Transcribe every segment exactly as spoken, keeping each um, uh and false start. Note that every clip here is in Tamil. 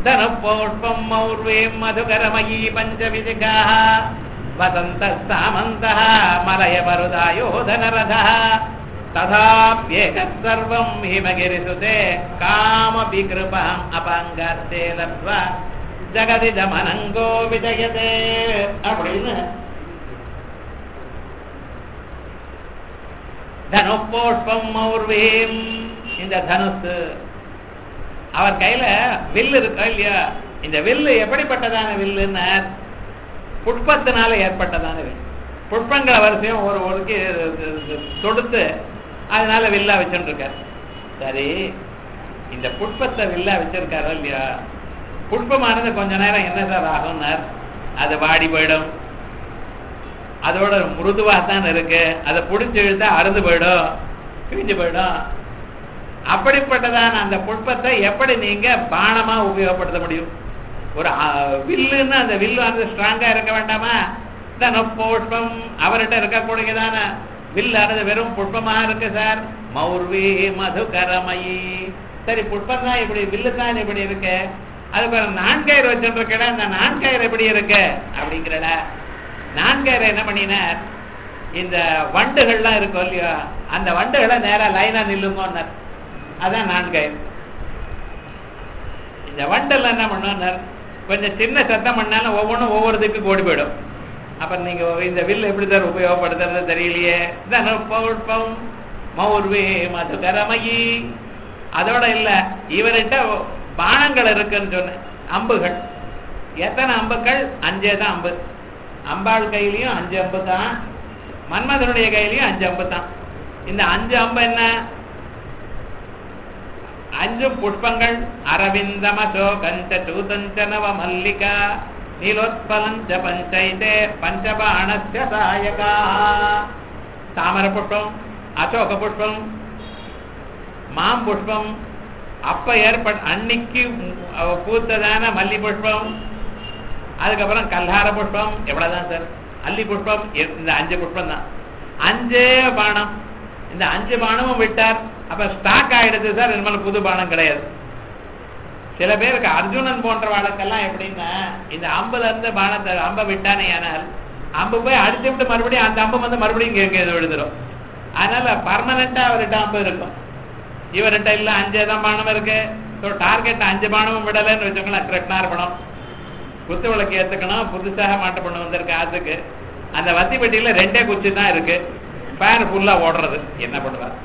धनुपुष्पं मौर्वीं मधुकरमयी पञ्चविदिकाः वसन्तः सामन्तः मलयमरुदायो धनरथः तथाप्येकः सर्वं हिमगिरिसुते कामविकृपाम् अपाङ्गास्ते लब्ध्वा जगदिदमनङ्गो विजयते அப்படின்னு தனுப்புஷ்பம் மௌர்வீம். இந்த தனுசு அவர் கையில வில்லு இருக்கா இல்லையா, இந்த வில்லு எப்படிப்பட்டதான வில்லுன்னா புஷ்பத்தினால ஏற்பட்டதான வில். புஷ்பங்களை வரிசையும் ஒரு ஒருக்கு தொடுத்து அதனால வில்லா வச்சுட்டு இருக்காரு. சரி, இந்த புஷ்பத்தை வில்லா வச்சிருக்காரு இல்லையா, புஷ்பமானது கொஞ்ச நேரம் என்ன சார் ஆகும்னார், அது வாடி போயிடும், அதோட மிருதுவாத்தான் இருக்கு, அதை பிடிச்சி இழுத்தா அறுந்து போயிடும், கிழிஞ்சு போயிடும். அப்படிப்பட்டதான அந்த புஷ்பத்தை எப்படி நீங்க பானமா உபயோகப்படுத்த முடியும்? ஒரு வில்லுன்னு அந்த வில்லு வந்து ஸ்ட்ராங்கா இருக்க வேண்டாமா? புஷ்பம் அவர்கிட்ட இருக்கக்கூடியதான வில்லானது வெறும் புஷ்பமாக இருக்கு சார். மௌர்வி மதுகரமயி. சரி, புஷ்பம் தான் இப்படி, வில்லு தான் இப்படி இருக்கு, அதுக்கு ஒரு நான்கயிறு வச்சுருக்கடா, அந்த நான்கயிறு எப்படி இருக்கு அப்படிங்கிறட. நான்கயிறு என்ன பண்ணினார், இந்த வண்டுகள்லாம் இருக்கும் இல்லையா, அந்த வண்டுகளை நேரா லைனா நில்லுங்க, அதான் நான்கயிறு. இந்த வண்டெல்லாம் என்ன பண்ணுவார், கொஞ்சம் சின்ன சத்தம் பண்ணாலும் ஒவ்வொன்றும் ஒவ்வொரு திக்கு ஓடி போயிடும். அப்புறம் நீங்க இந்த வில்லு எப்படி சார் உபயோகப்படுத்துறது தெரியலையே. தனுப்புஷ்பம் மௌர்வி மதுகரமயி. அதோட இல்ல, இவர்கிட்ட பானங்கள் இருக்குன்னு சொன்ன, அம்புகள். எத்தனை அம்புகள்? அஞ்சே தான் அம்பு. அம்பாள் கையிலையும் அஞ்சு அம்பு தான், மன்மதனுடைய கையிலையும் அஞ்சு அம்பு தான். இந்த அஞ்சு அம்பு என்ன? அஞ்சு புஷ்பங்கள். அரவிந்தமசோகஞ்ச சூதஞ்ச நவ மல்லிகா நீலோத்பலஞ்ச பஞ்சைதே பஞ்சபாணஸ்ய சாயகா. தாமர புஷ்பம், அசோக புஷ்பம், மாம் புஷ்பம், அப்ப ஏற்பட்ட அன்னைக்கு பூத்ததான மல்லி புஷ்பம், அதுக்கப்புறம் கல்ஹார புஷ்பம். எவ்வளவுதான் சார்? அல்லி புஷ்பம். இந்த அஞ்சு புஷ்பம் தான், அஞ்சே பானம். இந்த அஞ்சு பானமும் விட்டார், அப்ப ஸ்டாக் ஆயிடுது சார். இனிமேல் புது பானம் கிடையாது. சில பேருக்கு அர்ஜுனன் போன்ற வாழ்க்கெல்லாம் எப்படின்னா, இந்த அம்புல இருந்து பானத்தை அம்பை விட்டானே ஆனால் அம்பு போய் அடிச்சு விட்டு மறுபடியும் அந்த அம்பு வந்து மறுபடியும் இங்க இது விழுந்துடும். அதனால பர்மனண்டா அவர்கிட்ட அம்பு இருக்கும். இவர்கிட்ட இல்ல, அஞ்சு தான் பானம் இருக்கு. ஸோ டார்கெட் அஞ்சு பானமும் விடலைன்னு வச்சுக்கோங்களேன், கிருஷ்ணார்பணம். குத்து விளக்கு ஏத்துக்கணும், புதுசாக மாட்டு பண்ண வந்திருக்கு ஆத்துக்கு. அந்த வத்தி பெட்டியில ரெண்டே குச்சி தான் இருக்கு, ஃபேன் ஃபுல்லா ஓடுறது. என்ன பண்ணுவார்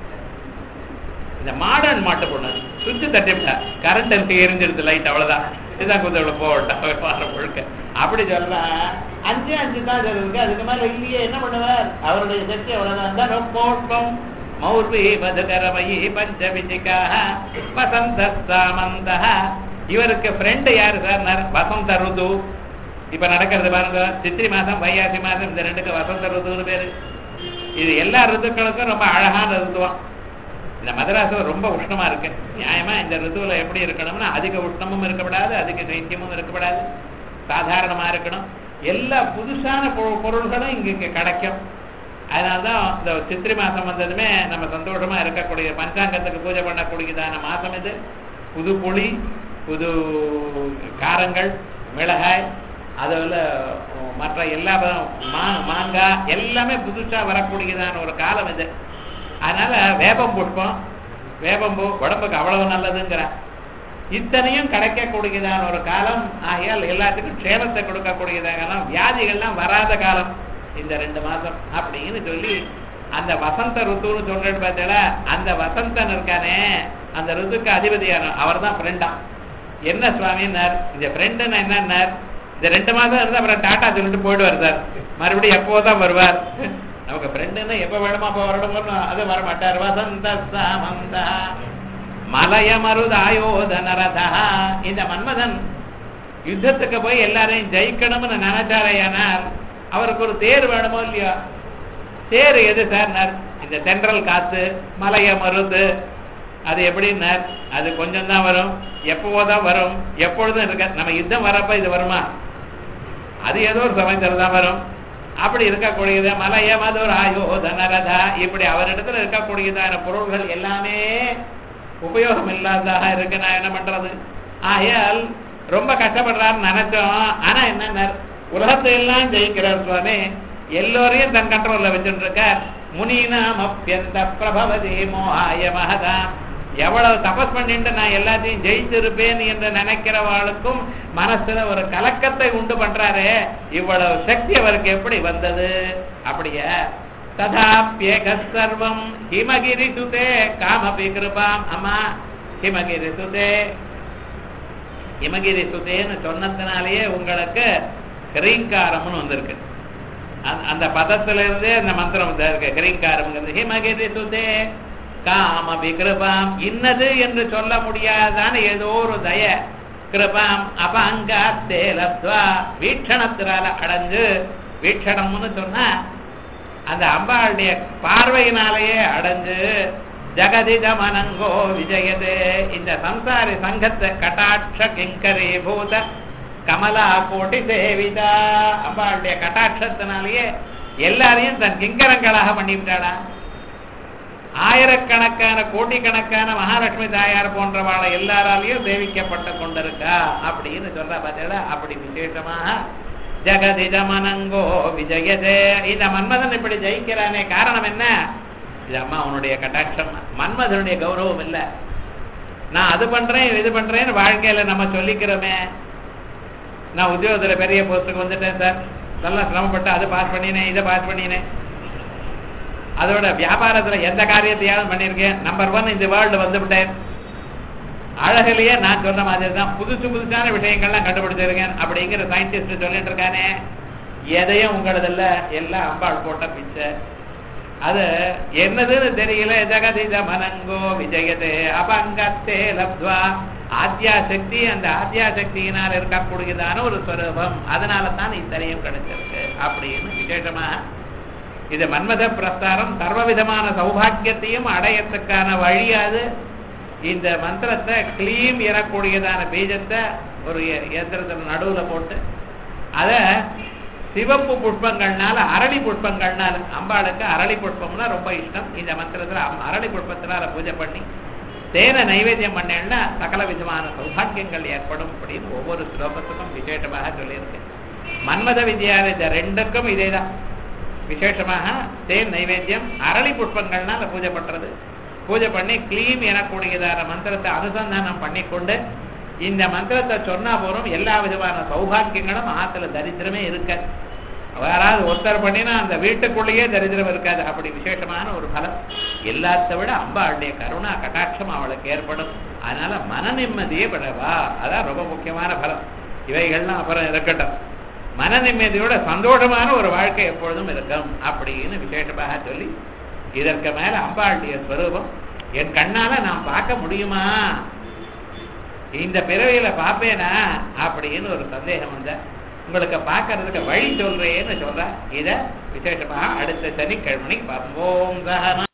இந்த மாடர்ன் மாட்டு பொண்ணு? சுவிட்சு தட்டிவிட்டா கரண்ட் இருக்கு, எரிஞ்சிருது லைட், அவ்வளவுதான். இதுதான் குத்து விளக்கு போட்டா வாரம் முழுக்க. அப்படி சொல்றா, அஞ்சு அஞ்சு தான் இருக்கு, அதுக்கு மேல இல்லையே. என்ன பண்ணுவார்? அவருடைய சக்தி அவ்வளவுதான். போட்பம் மௌர்வி மதுகரமயி பஞ்சவிஜிகாஹ வசந்த சாமந்தஹ. இவருக்கு ஃப்ரெண்டு யாரு சார்? வசந்த ருது. இப்ப நடக்கிறது பாருங்க, சித்திரை மாசம் வையாசி மாசம், இந்த ரெண்டுக்கு வசந்த ருதுன்னு பேரு. இது எல்லா ருதுக்களுக்கும் ரொம்ப அழகான ருதுவம். இந்த மதராசில் ரொம்ப உஷ்ணமா இருக்கு, நியாயமா இந்த ருதுவில் எப்படி இருக்கணும்னா அதிக உஷ்ணமும் இருக்கப்படாது, அதிக சைத்தியமும் இருக்கப்படாது, சாதாரணமா இருக்கணும். எல்லா புதுசான பொருள்களும் இங்க இங்க கிடைக்கும். அதனால்தான் இந்த சித்திரை மாசம் வந்ததுமே நம்ம சந்தோஷமா இருக்கக்கூடிய, பஞ்சாங்கத்துக்கு பூஜை பண்ணக்கூடியதான மாசம் இது. புது புளி, புது காரங்கள், மிளகாய், அதுல மற்ற எல்லா மா மாங்காய் எல்லாமே புதுசா வரக்கூடியதான ஒரு காலம் இது. அதனால வேப்பம் புஷ்பம், வேப்பம்பூ உடம்புக்கு அவ்வளவு நல்லதுங்கிற இத்தனையும் கிடைக்கக்கூடியதான ஒரு காலம். ஆகையால் எல்லாத்துக்கும் க்ஷேமத்தை கொடுக்கக்கூடியதாக காலம், வியாதிகள்லாம் வராத காலம் இந்த ரெண்டு மாசம் அப்படின்னு சொல்லி அந்த வசந்த ருத்துன்னு சொல்றது பார்த்தா, அந்த வசந்தன் இருக்கானே அந்த ருத்துக்கு அதிபதியான அவர் தான் ஃப்ரெண்டா. என்ன சுவாமின்னார், இந்த ஃப்ரெண்டுன்னா என்னன்னார், இந்த ரெண்டு மாசம் இருந்தா அப்புறம் டாட்டா சொல்லிட்டு போயிடுவார் சார், மறுபடியும் எப்போதான் வருவார். நமக்கு ஃப்ரெண்டுன்னா எப்ப வேணுமா அப்ப வரணும், அது வரமாட்டார். வசந்த சாமந்த மலயமருதாயோதனரதா. இந்த மன்மதன் யுத்தத்துக்கு போய் எல்லாரையும் ஜெயிக்கணும்னு நினைச்சாரையானால் அவருக்கு ஒரு தேர் வேணுமோ இல்லையா? தேர் எது சார்? இந்த தென்றல் காத்து, மலைய மருது. அது எப்படின்னார், அது கொஞ்சம் தான் வரும், எப்போதான் வரும், எப்பொழுதும் இருக்க. நம்ம யுத்தம் வரப்ப இது வருமா? அது ஏதோ ஒரு சமயத்துல தான் வரும். அப்படி இருக்கக்கூடியது மலைய மதுராயோதனரதா. இப்படி அவரிடத்துல இருக்கக்கூடியதான பொருள்கள் எல்லாமே உபயோகம் இல்லாததாக இருக்கு. நான் என்ன பண்றது? ஆயால் ரொம்ப கஷ்டப்படுறாருன்னு நினைச்சோம். ஆனா என்ன உலகத்தை எல்லாம் ஜெயிக்கிறார் சுவாமி, எல்லோரையும் தன் கண்ட்ரோல்ல வச்சுட்டு இருக்கார். முனினாம் அப்பியந்த பிரபவதி மோகாய மகதாம். எவ்வளவு தபஸ் பண்ணிட்டு நான் எல்லாத்தையும் ஜெயிச்சிருப்பேன் என்று நினைக்கிறவாளுக்கும் மனசுல ஒரு கலக்கத்தை உண்டு பண்றாரு. இவ்வளவு சக்தி அவருக்கு எப்படி வந்தது? அப்படியே ததாப்யேக சர்வம் ஹிமகிரி சுதே காமபி கிருபாம். அம்மா ஹிமகிரி சுதே, ஹிமகிரி சுதேன்னு சொன்னதுனாலேயே உங்களுக்கு ஹிரீங்காரம்னு வந்திருக்கு. அந்த பதத்துல இருந்தே அந்த மந்திரம் இருக்கு. ஹிரீங்காரம் ஹிமகிரி சுதே காமபி கிருபாம். இன்னது என்று சொல்ல முடியாதான ஏதோ ஒரு தய கிருபாம் அபங்காத்தே லப்த்வா. வீட்சணத்தினால அடைஞ்சு, வீட்சணம்னு சொன்னா அந்த அம்பாளுடைய பார்வையினாலேயே அடைஞ்சு ஜகதித மனங்கோ விஜயதே. இந்த சம்சாரி சங்கத்தை கட்டாட்ச கிங்கரி பூத கமலா கோட்டி சேவிதா. அம்பாளுடைய கட்டாட்சத்தினாலேயே எல்லாரையும் தன் கிங்கரங்களாக பண்ணிவிட்டாளா. ஆயிரக்கணக்கான கோட்டிக்கணக்கான மகாலட்சுமி தாயார் போன்றவாளை எல்லாராலையும் சேவிக்கப்பட்டு கொண்டிருக்கா அப்படின்னு சொல்ற பார்த்தா. அப்படி விசேஷமாக ஜகதித மனங்கோ விஜயதே. இந்த மன்மதன் இப்படி ஜெயிக்கிறானே காரணம் என்ன? இது அம்மா உன்னுடைய கட்டாட்சம். மன்மதனுடைய கௌரவம் இல்லை. நான் அது பண்றேன் இது பண்றேன்னு வாழ்க்கையில நம்ம சொல்லிக்கிறோமே. நான் உத்தியோகத்துல பெரிய போஸ்டுக்கு வந்துட்டேன் சார், நல்லா சிரமப்பட்டு அதை பாஸ் பண்ணினேன் இதை பாஸ் பண்ணினேன். அதோட வியாபாரத்துல எந்த காரியத்தையாவது பண்ணியிருக்கேன், நம்பர் ஒன் இந்த வேர்ல்டு வந்து விட்டேன். அழகிலேயே நான் சொன்ன மாதிரி தான் புதுசு புதுசான விஷயங்கள்லாம் கண்டுபிடிச்சிருக்கேன் அப்படிங்கிற சயின்டிஸ்ட் சொல்லிட்டு இருக்கானே. எதையும் உங்களதில்ல, எல்லாம் அம்பாள் போட்ட பிச்சை. அது என்னதுன்னு தெரியல. ஜகதித மனங்கோ விஜயதே அபங்கத்தே லப்த்வா. ஆத்யாசக்தி, அந்த ஆத்யாசக்தியினால் இருக்கக்கூடியதான ஒரு ஸ்வரூபம். அதனால தான் இத்தனையும் கிடைச்சிருக்கு அப்படின்னு விசேஷமா இது மன்மத பிரஸ்தாரம் சர்வவிதமான சௌபாகியத்தையும் அடையத்துக்கான வழியாது. இந்த மந்திரத்தை கிளீம் எறக்கூடியதான பீஜத்தை ஒரு யந்திரத்தில் நடுவுல போட்டு அதை சிவப்பு புஷ்பங்கள்னால அரளி புஷ்பங்கள்னால, அம்பாளுக்கு அரளி புஷ்பம்னா ரொம்ப இஷ்டம். இந்த மந்திரத்துல அரளி புஷ்பத்தினால பூஜை பண்ணி தேனை நைவேத்தியம் பண்ணேன்னா சகல விதமான சௌபாகியங்கள் ஏற்படும் அப்படின்னு ஒவ்வொரு ஸ்லோகத்துக்கும் விசேஷமாக சொல்லியிருக்கேன். மன்மத வித்யாலய ரெண்டுக்கும் இதேதான். விசேஷமாக தேன் நைவேத்தியம் அரளி புஷ்பங்கள்னால பூஜை பண்றது. பூஜை பண்ணி கிளீம் எனக்கூடியதான மந்திரத்தை அனுசந்தானம் பண்ணிக்கொண்டு இந்த மந்திரத்தை சொன்னா போறோம். எல்லா விதமான சௌபாகியங்களும் ஆத்துல தரித்திரமே இருக்க. யாராவது ஒருத்தர் பண்ணினா அந்த வீட்டுக்குள்ளேயே தரித்திரம் இருக்காது. அப்படி விசேஷமான ஒரு பலம். எல்லாத்த விட அம்பாளுடைய கருணா கட்டாட்சம் அவளுக்கு ஏற்படும். அதனால மன நிம்மதியே படவா, அதான் ரொம்ப முக்கியமான பலம். இவைகள்லாம் அப்புறம் இருக்கட்டும். மன நிம்மதியோட சந்தோஷமான ஒரு வாழ்க்கை எப்பொழுதும் இருக்கும் அப்படின்னு விசேஷமாக சொல்லி, இதற்கு மேல அம்பாளுடைய ஸ்வரூபம் என் கண்ணால நான் பார்க்க முடியுமா, இந்த பிறவியில பார்ப்பேனா அப்படின்னு ஒரு சந்தேகம் வந்த உங்களுக்கு பார்க்கறதுக்கு வழி சொல்றேன்னு சொல்ற. இத விசேஷமாக அடுத்த சனிக்கிழமைக்கு பார்ப்போம்.